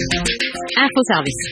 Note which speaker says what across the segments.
Speaker 1: Info Service.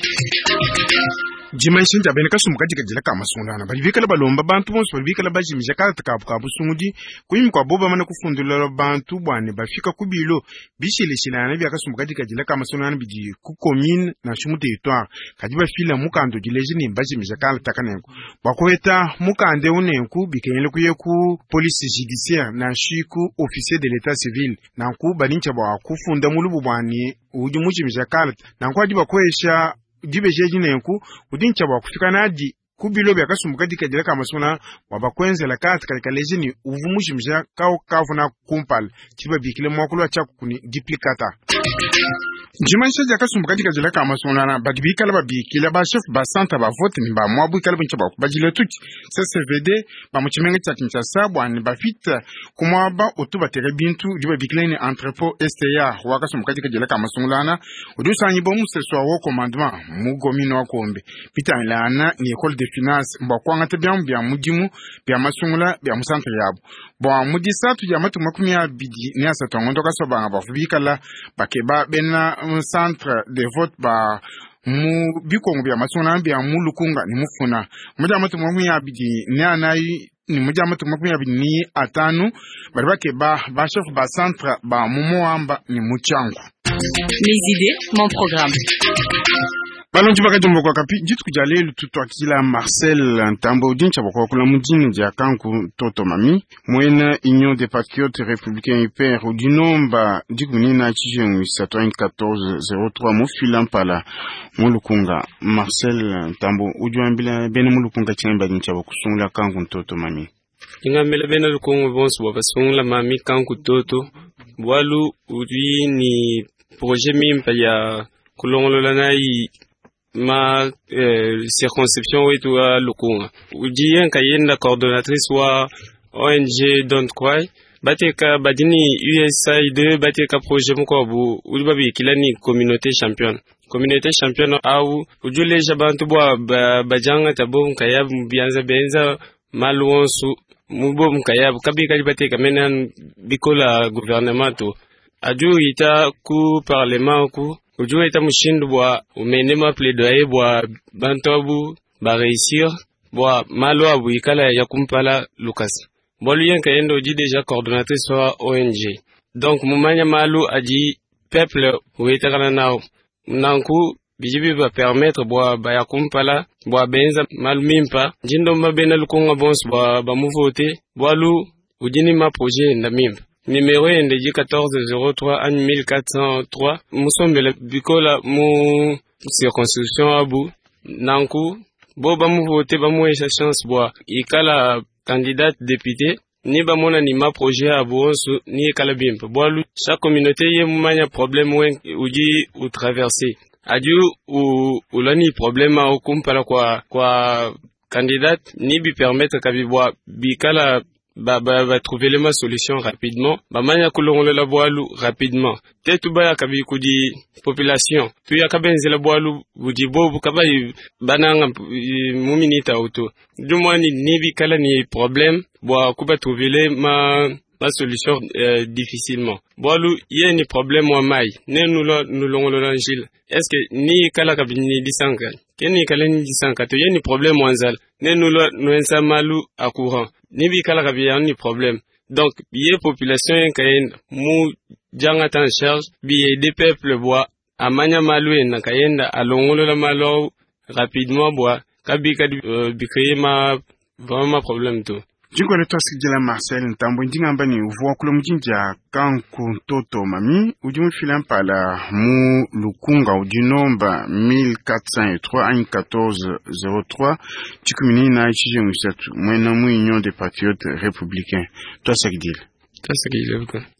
Speaker 2: Jimaishin jabe ne kasu mukaji kajila kama sunana bali vikala balomba bantu bonso bali vikala bajimija kala takabu sungudi kuyimi kwa boba mana kufundula bantu bwane bafika kubilo bishile shilana bya kasu mukaji kajila kama sunana biji ku commune na shumu territoire kajiba fila mukando jileje ni bajimija kala takanenko bakweta mukande unenku bikenyele kuyeku police judiciaire na shiku officier de l'état civil na ku banincha ba kufunda mulubu bwani uji mujimija kala na kwa jiba kwesha dibe jeji nenku udincha ba kufika nadi kubilo bya kasumukadi kajira kama suna wabakwenzela katika lejini uvumushimja kavuna kumpal chiba bikile mwakulu cha kuni duplicata Jimaisha jaka sumbukadi kajila kama suna na badibikala babikila ba chef ba santa ba vote ni ba mwabu ikala bincha ba kubajile tuti CCVD ba muchimenga cha Kinshasa bwani ba fit kumwaba otuba tere bintu diba bikile ni entrepôt STA waka sumbukadi kajila kama suna udusa nyibo museswa wo commandement mugomino wakombe pita ilana ni école de finance mbakwanga tebya mbya mudimu bya masungula bya musantre yabo bo mudisatu ya matu makumi abidi ni asatongo ndoka soba bafubikala bakeba bena centre de vote ba mu bikongo bya masungula bya mulukunga ni mufuna muja matu makumi abidi ni anayi ni muja matu makumi abidi ni atanu bari bakeba ba chef ba centre ba mumoamba ni muchangu.
Speaker 1: Les idées, mon programme.
Speaker 2: Balonji bakajumbo kwa kapi jitu kujalelu tutwa kila Marcel Ntambo dincha bako kula mujini ja kanku toto mami mwena Union des Patriotes Républicains Hyper ou du nomba digunina chijengwi sa 1403 mufila mpala mulukunga Marcel Ntambo ujuambila bene mulukunga chinemba dincha bako sungula kanku toto mami
Speaker 3: ingambela bene lukunga bonso bako sungula mami kanku toto bwalu uri ni projet mimpa ya kulongolola na ma circonscription wetu à Lukunga. Ujiyen kayenda coordonnatrice wa ONG Don't Cry. Bateka badini USAID bateka projet mkobu ulibabi kilani communauté championne. Communauté championne au ujule jabantu bwa bajanga tabo mkayab mbianza benza maluonsu mubo mkayab kabi kali bateka mena bikola gouvernement aju ita ku parlement ku ujue ita mushindu bwa umenema plaidoyer bwa bantobu ba réussir bwa malo abu ikala ya kumpala Lucas bolu yenka yendo uji déjà coordonnatrice wa ONG donc mumanya malo aji peuple uita kana nao nanku bijibi ba permettre bwa ba ya kumpala bwa benza malu mimpa jindo mbabena lukonga bons bwa ba muvote bwalu ujini ma projet nda mimpa numéro NDJ 1403 an 1403 musombele bikola mu circonscription abu nanku bo ba mu voter ba mu chance bwa ikala candidat député ni ba mona ni ma projet abu onsu ni ikala bimpa bwalu chaque communauté ye mumanya problème wen uji ou traverser adu ou lani problème au kumpala kwa candidat ni bi permettre kabibwa bikala ba trouver les solutions rapidement ba manya kulongolo la boalu rapidement tetu ba kabi kudi population tu ya kabenze la boalu budi bobu kabai bananga muminita auto du mwani ni bi kala ni problème boa kuba trouver les ma solution difficilement boalu ye ni problème wa mai ne nous longolo la njil est-ce que ni kala kabi ni disanka keni kala ni disanka to ye ni problème wanzal ne nous ensa malu à courant ni bi kala kabi ni problème donc biye population kayen mu janga tan charge biye des peuples bois amanya malu en kayenda alongolo la malo rapidement bois kabi bi créer ma vraiment problème tout.
Speaker 2: Jingo le tosi jela Marcel Ntambo njinga mbani uvuwa kula mjinja kanku toto mami ujimu filan pala mu lukunga ujinomba 1403 an 1403 chikumini na ichije mwisatu mwena mu Union des Patriotes Républicains. Toi sakidile.